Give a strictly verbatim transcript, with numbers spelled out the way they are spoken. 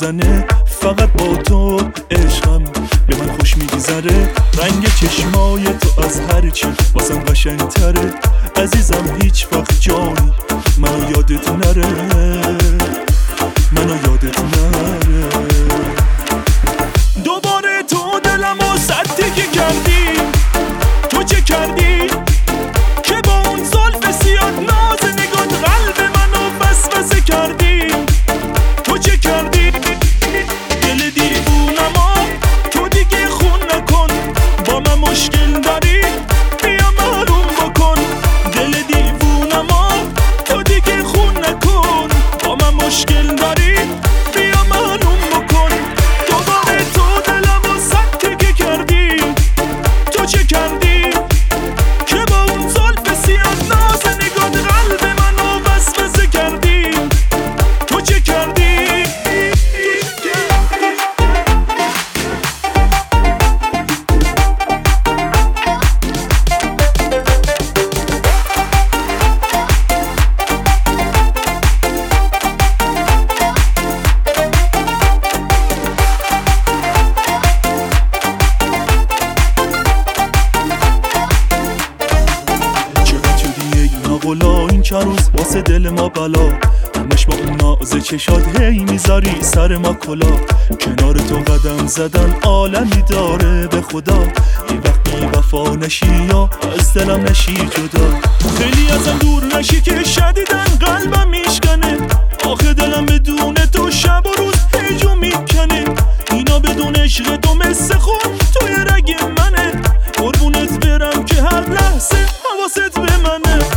میزنه، فقط با تو عشقم به من خوش میگذره. رنگ چشمای تو از هر چی واسم قشنگتره، عزیزم هیچ وقت جانی منو یادت نره، منو یادت نره. دوباره تو دلمو سدگی کردی، تو چه کردی که با اون زلف سیاد ناز نگات قلب منو وسوسه کردی؟ تو چه کردی؟ دل دیوونمو تو دیگه خون نکن، با من مشکل داری بیا معلوم بکن. دل دیوونمو تو دیگه خون نکن، با من مشکل داری بیا معلوم بکن. دوباره تو دلمو سدگی کردی، تو چه کردی که با اون زلف سیاد ناز نگات قلب منو وسوسه کردی؟ تو چه کردی؟ این چند روز واسه دل ما بلا، همش با اون ناز چشاد هی میذاری سر ما کلا. کنار تو قدم زدن عالمی داره به خدا، یه وقتی وفا نشی یا از دلم نشی جدا. خیلی ازم دور نشی که شدیدن قلبم میشکنه، آخه دلم بدون تو شب و روز هیجو میکنه. اینا بدون عشق تو مثل خون توی رگ منه، قربونت برم که هر لحظه حواست به منه.